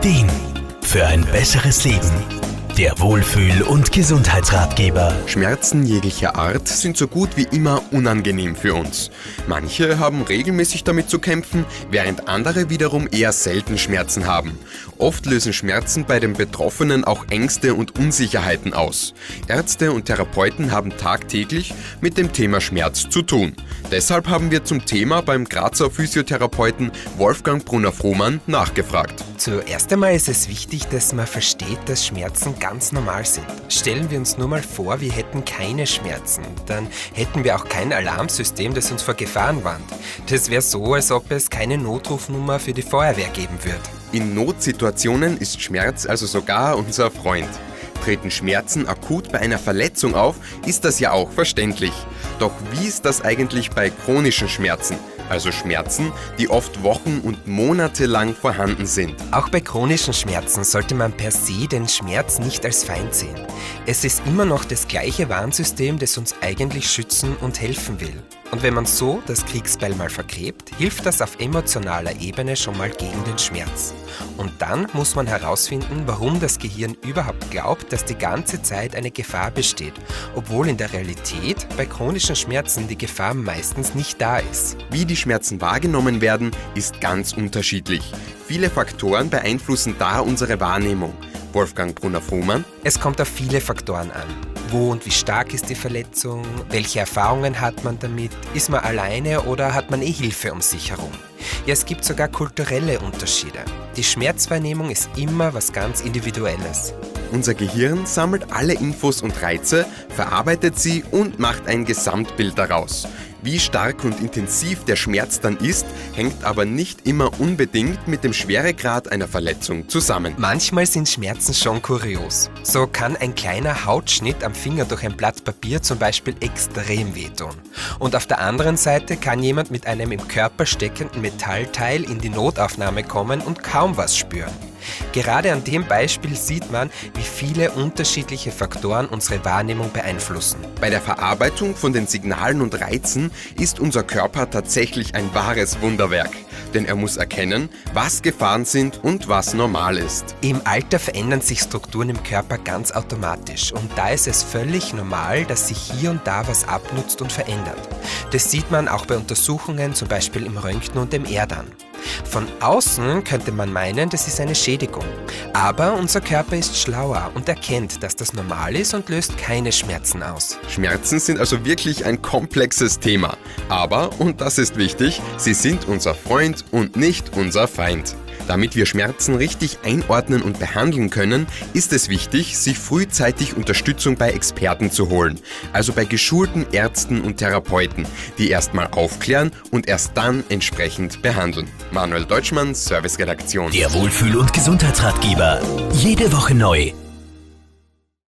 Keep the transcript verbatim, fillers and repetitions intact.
Ideen für ein besseres Leben. Der Wohlfühl- und Gesundheitsratgeber. Schmerzen jeglicher Art sind so gut wie immer unangenehm für uns. Manche haben regelmäßig damit zu kämpfen, während andere wiederum eher selten Schmerzen haben. Oft lösen Schmerzen bei den Betroffenen auch Ängste und Unsicherheiten aus. Ärzte und Therapeuten haben tagtäglich mit dem Thema Schmerz zu tun. Deshalb haben wir zum Thema beim Grazer Physiotherapeuten Wolfgang Brunner-Frohmann nachgefragt. Zuerst einmal ist es wichtig, dass man versteht, dass Schmerzen ganz normal sind. Stellen wir uns nur mal vor, wir hätten keine Schmerzen. Dann hätten wir auch kein Alarmsystem, das uns vor Gefahren warnt. Das wäre so, als ob es keine Notrufnummer für die Feuerwehr geben würde. In Notsituationen ist Schmerz also sogar unser Freund. Treten Schmerzen akut bei einer Verletzung auf, ist das ja auch verständlich. Doch wie ist das eigentlich bei chronischen Schmerzen? Also Schmerzen, die oft Wochen und Monate lang vorhanden sind. Auch bei chronischen Schmerzen sollte man per se den Schmerz nicht als Feind sehen. Es ist immer noch das gleiche Warnsystem, das uns eigentlich schützen und helfen will. Und wenn man so das Kriegsbeil mal vergräbt, hilft das auf emotionaler Ebene schon mal gegen den Schmerz. Und dann muss man herausfinden, warum das Gehirn überhaupt glaubt, dass die ganze Zeit eine Gefahr besteht, obwohl in der Realität bei chronischen Schmerzen die Gefahr meistens nicht da ist. Wie die Schmerzen wahrgenommen werden, ist ganz unterschiedlich. Viele Faktoren beeinflussen da unsere Wahrnehmung. Wolfgang Brunner-Frohmann: Es kommt auf viele Faktoren an. Wo und wie stark ist die Verletzung? Welche Erfahrungen hat man damit? Ist man alleine oder hat man eh Hilfe um sich herum? Ja, es gibt sogar kulturelle Unterschiede. Die Schmerzwahrnehmung ist immer was ganz Individuelles. Unser Gehirn sammelt alle Infos und Reize, verarbeitet sie und macht ein Gesamtbild daraus. Wie stark und intensiv der Schmerz dann ist, hängt aber nicht immer unbedingt mit dem Schweregrad einer Verletzung zusammen. Manchmal sind Schmerzen schon kurios. So kann ein kleiner Hautschnitt am Finger durch ein Blatt Papier zum Beispiel extrem wehtun. Und auf der anderen Seite kann jemand mit einem im Körper steckenden Metallteil in die Notaufnahme kommen und kaum was spüren. Gerade an dem Beispiel sieht man, wie viele unterschiedliche Faktoren unsere Wahrnehmung beeinflussen. Bei der Verarbeitung von den Signalen und Reizen ist unser Körper tatsächlich ein wahres Wunderwerk. Denn er muss erkennen, was Gefahren sind und was normal ist. Im Alter verändern sich Strukturen im Körper ganz automatisch und da ist es völlig normal, dass sich hier und da was abnutzt und verändert. Das sieht man auch bei Untersuchungen, zum Beispiel im Röntgen und im R D A N. Von außen könnte man meinen, das ist eine Schädigung. Aber unser Körper ist schlauer und erkennt, dass das normal ist und löst keine Schmerzen aus. Schmerzen sind also wirklich ein komplexes Thema. Aber, und das ist wichtig, sie sind unser Freund und nicht unser Feind. Damit wir Schmerzen richtig einordnen und behandeln können, ist es wichtig, sich frühzeitig Unterstützung bei Experten zu holen, also bei geschulten Ärzten und Therapeuten, die erstmal aufklären und erst dann entsprechend behandeln. Manuel Deutschmann, Serviceredaktion. Der Wohlfühl- und Gesundheitsratgeber. Jede Woche neu.